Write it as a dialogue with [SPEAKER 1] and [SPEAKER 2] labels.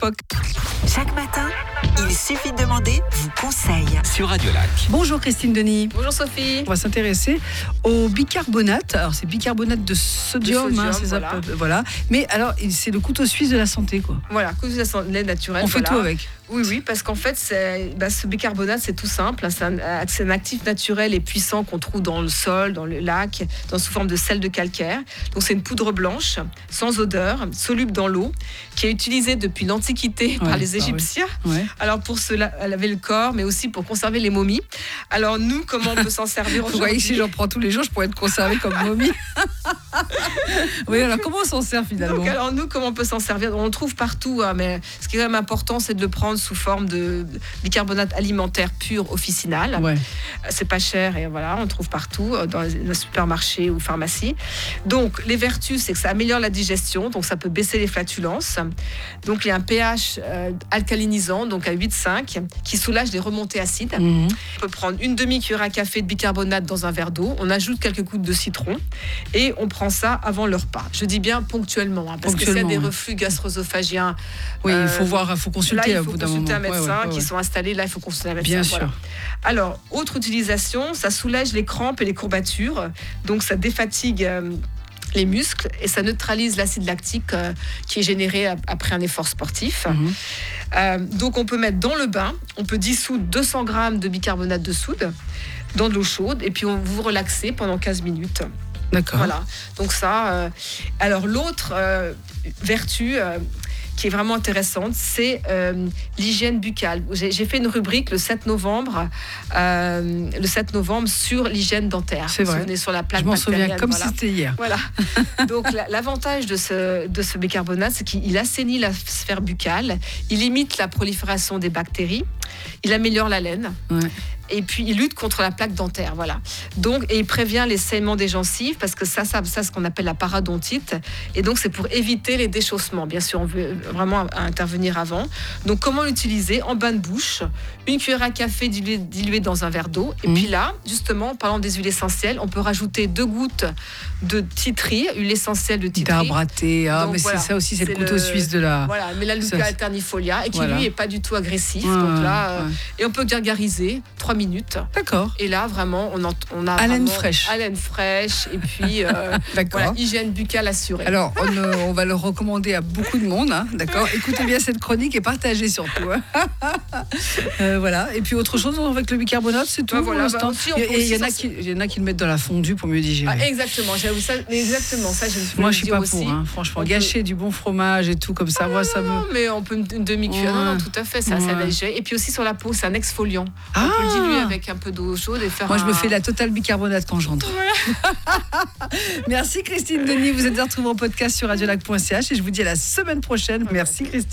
[SPEAKER 1] l'époque.
[SPEAKER 2] Chaque matin, il suffit de demander, vous conseille.
[SPEAKER 3] Sur Radio Lac.
[SPEAKER 1] Bonjour Christine Denis.
[SPEAKER 4] Bonjour Sophie.
[SPEAKER 1] On va s'intéresser au bicarbonate. Alors c'est bicarbonate de sodium, c'est ça, voilà. Mais alors c'est le couteau suisse de la santé, quoi.
[SPEAKER 4] Voilà, couteau de la lait naturel.
[SPEAKER 1] On fait tout avec.
[SPEAKER 4] Oui, parce qu'en fait, ce bicarbonate, c'est tout simple. C'est un actif naturel et puissant qu'on trouve dans le sol, dans le lac, sous forme de sel de calcaire. Donc c'est une poudre blanche, sans odeur, soluble dans l'eau, qui est utilisée depuis l'Antiquité par les Égyptiens.
[SPEAKER 1] Ouais.
[SPEAKER 4] Alors pour se laver le corps, mais aussi pour conserver les momies. Alors nous, comment on peut s'en servir aujourd'hui?
[SPEAKER 1] Vous voyez, si j'en prends tous les jours, je pourrais être conservée comme momie. Oui, alors comment on s'en sert finalement?
[SPEAKER 4] Donc, alors nous, comment on peut s'en servir? On le trouve partout, hein, mais ce qui est quand même important, c'est de le prendre sous forme de bicarbonate alimentaire pur officinal.
[SPEAKER 1] Ouais.
[SPEAKER 4] C'est pas cher et voilà, on le trouve partout dans les supermarchés ou pharmacies. Donc les vertus, c'est que ça améliore la digestion, donc ça peut baisser les flatulences. Donc il y a un pH alcalinisant, donc à 8,5, qui soulage les remontées acides. On peut prendre une demi-cuillère à café de bicarbonate dans un verre d'eau, on ajoute quelques gouttes de citron et on prend ça avant le repas. Je dis bien ponctuellement, hein, parce que s'il y a des reflux gastro-œsophagiens,
[SPEAKER 1] oui, il faut consulter
[SPEAKER 4] là, il faut consulter un médecin qui sont installés. Là, il faut consulter un médecin.
[SPEAKER 1] Bien
[SPEAKER 4] voilà.
[SPEAKER 1] sûr.
[SPEAKER 4] Alors, autre utilisation, ça soulage les crampes et les courbatures. Donc, ça défatigue les muscles et ça neutralise l'acide lactique qui est généré après un effort sportif. Donc, on peut mettre dans le bain, on peut dissoudre 200 grammes de bicarbonate de soude dans de l'eau chaude et puis on vous relaxez pendant 15 minutes.
[SPEAKER 1] D'accord.
[SPEAKER 4] Voilà. Donc ça. Alors l'autre vertu qui est vraiment intéressante, c'est l'hygiène buccale. J'ai fait une rubrique le 7 novembre sur l'hygiène dentaire.
[SPEAKER 1] C'est vrai.
[SPEAKER 4] On est sur la plaque
[SPEAKER 1] Je m'en souviens
[SPEAKER 4] bactérienne,
[SPEAKER 1] comme si c'était hier.
[SPEAKER 4] Voilà. Donc l'avantage de ce bicarbonate, c'est qu'il assainit la sphère buccale, il limite la prolifération des bactéries, il améliore la laine.
[SPEAKER 1] Ouais.
[SPEAKER 4] Et puis, il lutte contre la plaque dentaire, voilà. Donc, et il prévient les saignements des gencives, parce que ça c'est ce qu'on appelle la paradontite. Et donc, c'est pour éviter les déchaussements. Bien sûr, on veut vraiment intervenir avant. Donc, comment l'utiliser? En bain de bouche, une cuillère à café diluée dans un verre d'eau. Et puis là, justement, en parlant des huiles essentielles, on peut rajouter 2 gouttes de titri, huile essentielle de titri.
[SPEAKER 1] D'arbre à thé,
[SPEAKER 4] Donc,
[SPEAKER 1] mais
[SPEAKER 4] voilà,
[SPEAKER 1] c'est ça aussi, c'est le couteau suisse de la...
[SPEAKER 4] Voilà, Melaleuca alternifolia, et qui, lui, n'est pas du tout agressif.
[SPEAKER 1] Ouais,
[SPEAKER 4] donc là, et on peut gargariser 3 minutes.
[SPEAKER 1] D'accord.
[SPEAKER 4] Et là, vraiment, on a
[SPEAKER 1] haleine
[SPEAKER 4] vraiment
[SPEAKER 1] fraîche.
[SPEAKER 4] Haleine fraîche. Et puis,
[SPEAKER 1] D'accord.
[SPEAKER 4] voilà, hygiène buccale assurée.
[SPEAKER 1] Alors, on va le recommander à beaucoup de monde, hein, d'accord. Écoutez bien cette chronique et partagez surtout. Hein. Voilà. Et puis autre chose avec le bicarbonate, c'est tout pour l'instant. Il y en a qui le mettent dans la fondue pour mieux digérer.
[SPEAKER 4] Ah, exactement. J'avoue ça. Exactement. Ça,
[SPEAKER 1] moi, je suis pas
[SPEAKER 4] aussi.
[SPEAKER 1] pour. Hein, franchement, gâcher du bon fromage et tout comme ça, moi, ça me.
[SPEAKER 4] Non, mais on peut une demi-cuillère. Non, tout à fait. Ça léger. Et puis aussi sur la peau, c'est un exfoliant. On peut le diluer avec un peu d'eau chaude et faire.
[SPEAKER 1] Moi, je me fais la totale bicarbonate quand je rentre. Merci Christine Denis. Vous êtes retrouvée en podcast sur radiolac.ch et je vous dis à la semaine prochaine. Merci Christine.